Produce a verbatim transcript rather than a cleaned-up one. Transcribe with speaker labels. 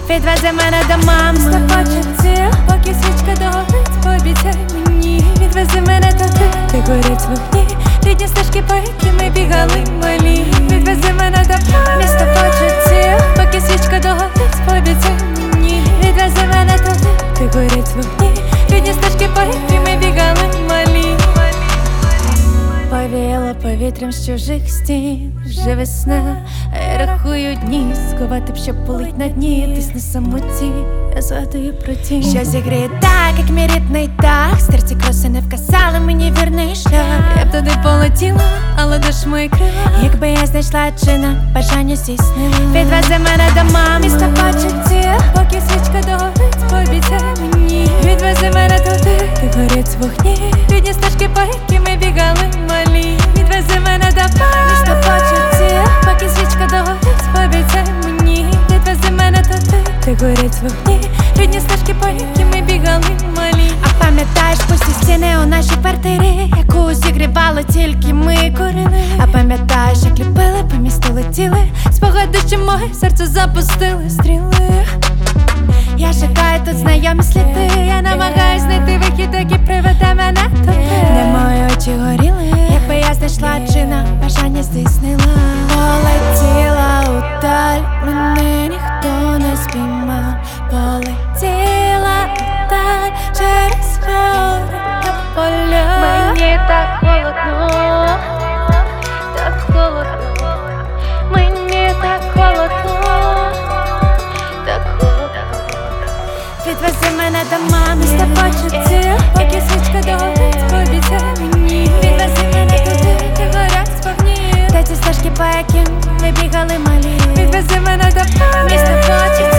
Speaker 1: Відвези мене до мами,
Speaker 2: Сто почуттів, поки свічка догорить, пообіцяй мені.
Speaker 1: відвези мене туди, де горять вогні, рідні стежки, по яким ми бігали малі. Відвези мене до мами,
Speaker 2: Місто почуттів,
Speaker 1: поки свічка догорить, пообіцяй мені. Відвези мене туди, де горять вогні, рідні стежки, по яким ми бігали малі. Повіяло повітрям з чужих стін, вже весна, а я рахую дні, сховати б, щоб полить на дні, тисне самоті, я згадую про ті,
Speaker 2: що зігріє так, як мій рідний дах. Стерці кроси не вказали мені вірний шлях.
Speaker 1: я б туди полетіла, але дощ мої крила.
Speaker 2: Якби я знайшла чина, бажання здійснила.
Speaker 1: Відвези мене до мами,
Speaker 2: Місто почуттів,
Speaker 1: поки свічка догорить, пообіцяй мені. Відвези мене туди, де горять вогні, рідні стежки, по яким ми бігали малі. Відвези мене до мами,
Speaker 2: Місто почуттів,
Speaker 1: поки свічка догорить, пообіцяй мені. Відвези мене туди, де горять вогні, рідні стежки, по яким ми бігали малі.
Speaker 2: а пам'ятаєш пусті стіни у нашій квартирі, яку зігрівали тільки ми курили.
Speaker 1: А пам'ятаєш, як ліпили, по місту летіли, спогади, що моє серце запустили стріли.
Speaker 2: Я шукаю тут знайомі сліди.
Speaker 1: Я намагаюсь знайти вихід, який приведе мене туди,
Speaker 2: Де мої очі горіли, якби я знайшла чина, бажання здійснила. Полетіла у даль, мене ніхто не спіймав. Полетіла у даль через гори та поля.
Speaker 1: Мені так холодно, так холодно, мені так холодно, так холодно.
Speaker 2: Відвези мене до мами, місто почуттів,
Speaker 1: Поки свічка догорить, пообіцяй мені.
Speaker 2: Відвези мене туди,
Speaker 1: де горять вогні,
Speaker 2: де ці стежки, по яким ми бігали малі.
Speaker 1: відвези мене до мами,
Speaker 2: Місто почуттів.